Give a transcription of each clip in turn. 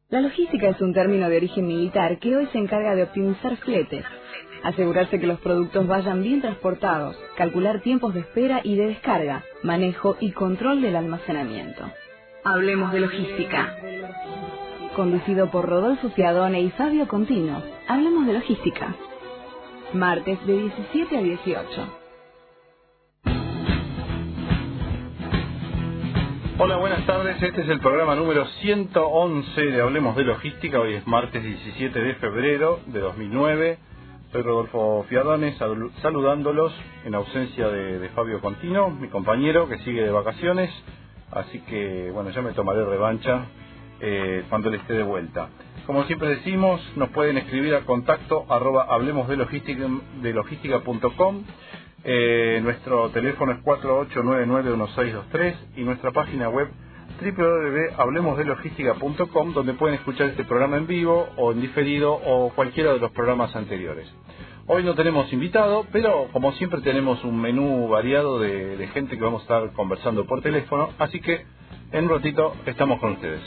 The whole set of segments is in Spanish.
La logística es un término de origen militar que hoy se encarga de optimizar fletes, asegurarse que los productos vayan bien transportados, calcular tiempos de espera y de descarga, manejo y control del almacenamiento. Hablemos de logística. Conducido por Rodolfo Fiadone y Fabio Contino, hablemos de logística. Martes de 17 a 18. Hola, buenas tardes. Este es el programa número 111 de Hablemos de Logística. Hoy es martes 17 de febrero de 2009. Soy Rodolfo Fiadone, saludándolos en ausencia de Fabio Contino, mi compañero que sigue de vacaciones. Así que, bueno, ya me tomaré revancha cuando él esté de vuelta. Como siempre decimos, nos pueden escribir a contacto @hablemosdelogística.com. Nuestro teléfono es 48991623 y nuestra página web www.hablemosdelogística.com, donde pueden escuchar este programa en vivo o en diferido o cualquiera de los programas anteriores. Hoy no tenemos invitado, pero como siempre tenemos un menú variado de gente que vamos a estar conversando por teléfono, así que en un ratito estamos con ustedes.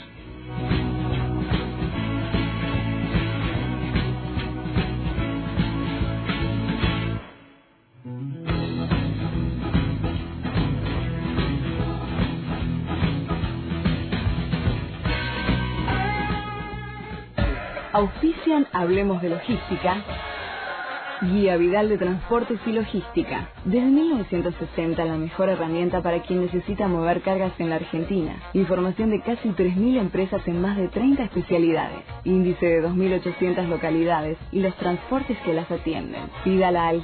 Auspician Hablemos de Logística, Guía Vidal de Transportes y Logística. Desde 1960, la mejor herramienta para quien necesita mover cargas en la Argentina. Información de casi 3.000 empresas en más de 30 especialidades. Índice de 2.800 localidades y los transportes que las atienden. Pídala al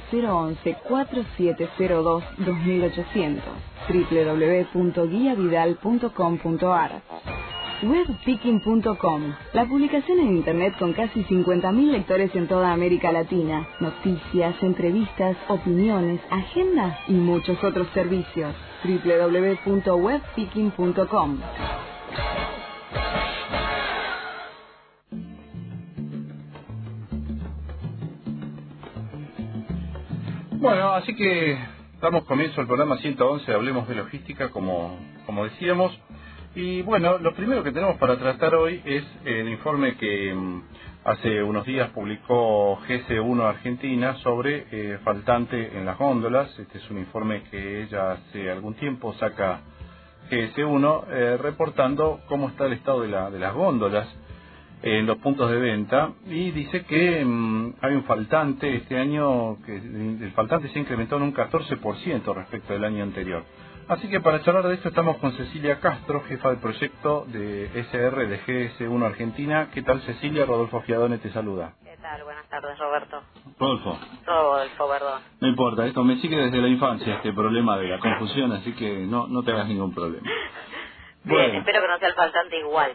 011-4702-2800. www.guiavidal.com.ar. Webpicking.com, la publicación en internet con casi 50.000 lectores en toda América Latina. Noticias, entrevistas, opiniones, agenda y muchos otros servicios. www.webpicking.com. Bueno, así que damos comienzo al programa 111 de Hablemos de Logística, como decíamos. Y bueno, lo primero que tenemos para tratar hoy es el informe que hace unos días publicó GS1 Argentina sobre faltante en las góndolas. Este es un informe que ya hace algún tiempo saca GS1 reportando cómo está el estado de las góndolas en los puntos de venta, y dice que hay un faltante este año, que el faltante se incrementó en un 14% respecto del año anterior. Así que para charlar de esto estamos con Cecilia Castro, jefa del proyecto de SR de GS1 Argentina. ¿Qué tal, Cecilia? Rodolfo Fiadone te saluda. ¿Qué tal? Buenas tardes, Roberto. Rodolfo. Rodolfo, perdón. No importa, esto me sigue desde la infancia, este problema de la confusión, así que no te hagas ningún problema. Bien, Bueno. espero que no sea el faltante igual.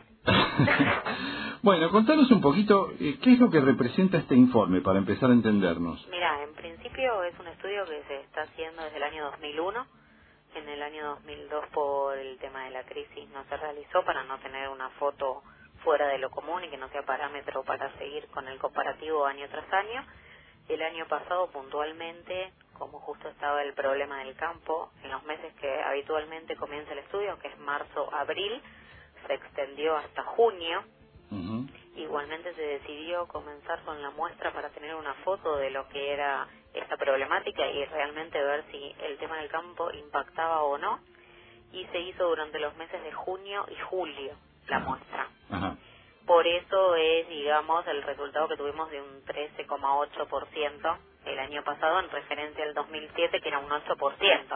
Bueno, contanos un poquito, ¿qué es lo que representa este informe para empezar a entendernos? Mira, en principio es un estudio que se está haciendo desde el año 2001. En el año 2002, por el tema de la crisis, no se realizó para no tener una foto fuera de lo común y que no sea parámetro para seguir con el comparativo año tras año. El año pasado, puntualmente, como justo estaba el problema del campo, en los meses que habitualmente comienza el estudio, que es marzo-abril, se extendió hasta junio. Uh-huh. Igualmente se decidió comenzar con la muestra para tener una foto de lo que era esta problemática y realmente ver si el tema del campo impactaba o no, y se hizo durante los meses de junio y julio la muestra. Ajá. Por eso es, digamos, el resultado que tuvimos de un 13,8% el año pasado en referencia al 2007, que era un 8%.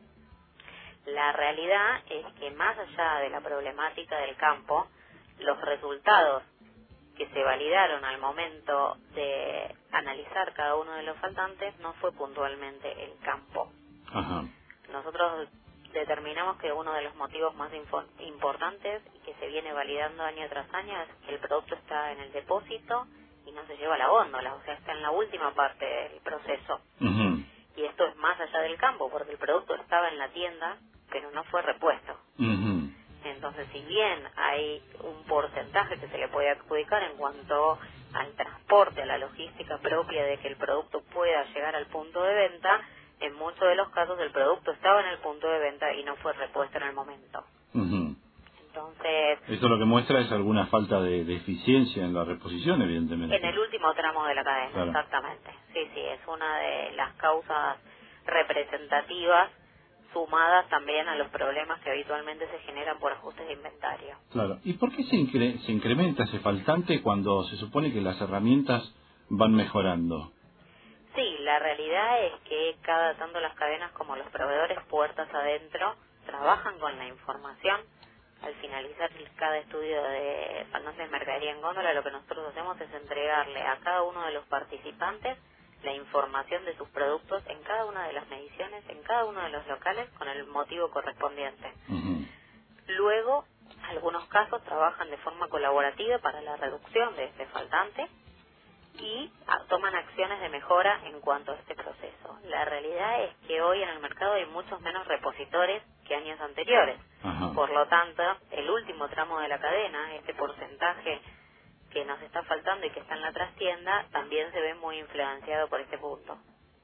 La realidad es que más allá de la problemática del campo, los resultados que se validaron al momento de analizar cada uno de los faltantes no fue puntualmente el campo. Ajá. Nosotros determinamos que uno de los motivos más importantes y que se viene validando año tras año es que el producto está en el depósito y no se lleva a la góndola, o sea, está en la última parte del proceso. Uh-huh. Y esto es más allá del campo, porque el producto estaba en la tienda, pero no fue repuesto. Uh-huh. Entonces, si bien hay un porcentaje que se le puede adjudicar en cuanto al transporte, a la logística propia de que el producto pueda llegar al punto de venta, en muchos de los casos el producto estaba en el punto de venta y no fue repuesto en el momento. Uh-huh. Entonces, esto lo que muestra es alguna falta de eficiencia en la reposición, evidentemente. en el último tramo de la cadena, claro. Exactamente. Sí, es una de las causas representativas, sumadas también a los problemas que habitualmente se generan por ajustes de inventario. Claro. ¿Y por qué se incrementa ese faltante cuando se supone que las herramientas van mejorando? Sí, la realidad es que cada tanto las cadenas como los proveedores puertas adentro trabajan con la información. Al finalizar cada estudio de faltantes de mercadería en góndola, lo que nosotros hacemos es entregarle a cada uno de los participantes la información de sus productos en cada una de las mediciones, en cada uno de los locales, con el motivo correspondiente. Luego, algunos casos trabajan de forma colaborativa para la reducción de este faltante y toman acciones de mejora en cuanto a este proceso. La realidad es que hoy en el mercado hay muchos menos repositores que años anteriores. Por lo tanto, el último tramo de la cadena, este porcentaje que nos está faltando y que está en la trastienda, también se ve muy influenciado por este punto.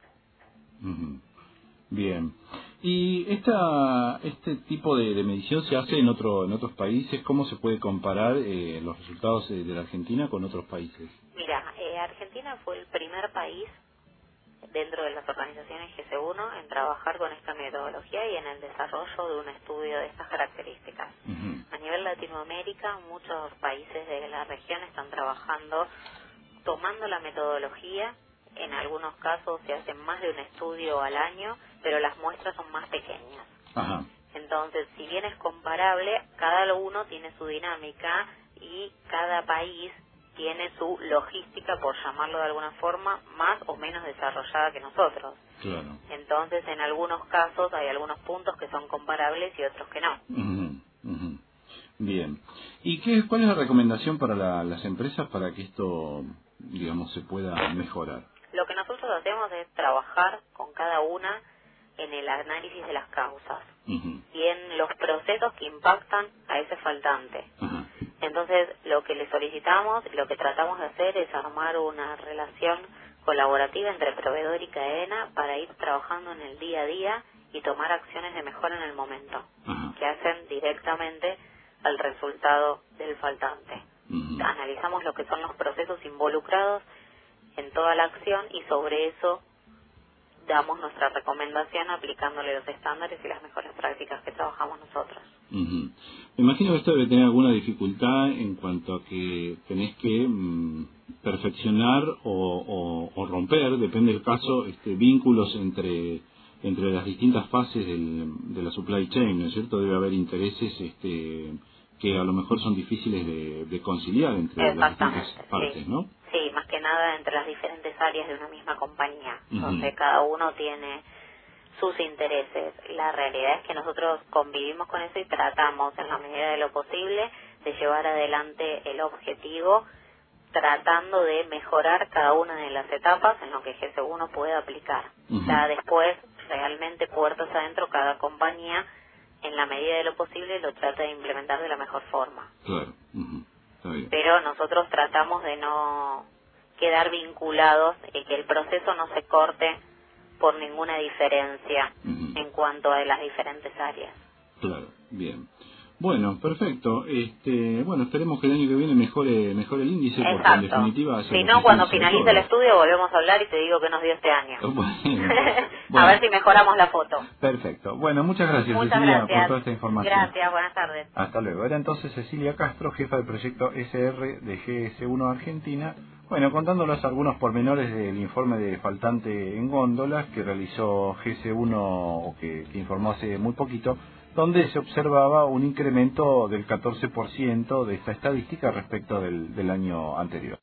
Bien. ¿Y este tipo de medición se hace en otros países? ¿Cómo se puede comparar los resultados de la Argentina con otros países? Mira, Argentina fue el primer país dentro de las organizaciones GC1 en trabajar con esta metodología y en el desarrollo de un estudio de estas características. A nivel Latinoamérica, muchos países de la región están trabajando tomando la metodología. En algunos casos se hacen más de un estudio al año, pero las muestras son más pequeñas. Entonces, si bien es comparable, cada uno tiene su dinámica y cada país tiene su logística, por llamarlo de alguna forma, más o menos desarrollada que nosotros. Claro. Entonces, en algunos casos hay algunos puntos que son comparables y otros que no. Bien. ¿Y cuál es la recomendación para las empresas para que esto, digamos, se pueda mejorar? Lo que nosotros hacemos es trabajar con cada una en el análisis de las causas y en los procesos que impactan a ese faltante. Entonces, lo que le solicitamos, lo que tratamos de hacer es armar una relación colaborativa entre proveedor y cadena para ir trabajando en el día a día y tomar acciones de mejora en el momento, que hacen directamente al resultado del faltante. Analizamos lo que son los procesos involucrados en toda la acción y sobre eso damos nuestra recomendación aplicándole los estándares y las mejores prácticas que trabajamos nosotros. Me imagino que esto debe tener alguna dificultad en cuanto a que tenés que perfeccionar o romper, depende del caso, vínculos entre las distintas fases de la supply chain, ¿no es cierto? Debe haber intereses que a lo mejor son difíciles de conciliar entre las distintas partes, ¿no? Sí, más que nada entre las diferentes áreas de una misma compañía, donde cada uno tiene sus intereses. La realidad es que nosotros convivimos con eso y tratamos, en la medida de lo posible, de llevar adelante el objetivo, tratando de mejorar cada una de las etapas en lo que GC1 puede aplicar. Ya después, realmente, puertas adentro, cada compañía, en la medida de lo posible, lo trata de implementar de la mejor forma. Claro. Pero nosotros tratamos de no quedar vinculados y que el proceso no se corte por ninguna diferencia en cuanto a las diferentes áreas. Claro, bien. Bueno, perfecto. Bueno, esperemos que el año que viene mejore el índice, porque en definitiva... Si no, cuando finalice el estudio volvemos a hablar y te digo qué nos dio este año. A ver si mejoramos la foto. Perfecto. Bueno, muchas gracias, Cecilia, por toda esta información. Gracias, buenas tardes. Hasta luego. Era entonces Cecilia Castro, jefa del proyecto SR de GS1 Argentina, bueno, contándonos algunos pormenores del informe de faltante en góndolas que realizó GS1, o que informó hace muy poquito, donde se observaba un incremento del 14% de esta estadística respecto del año anterior.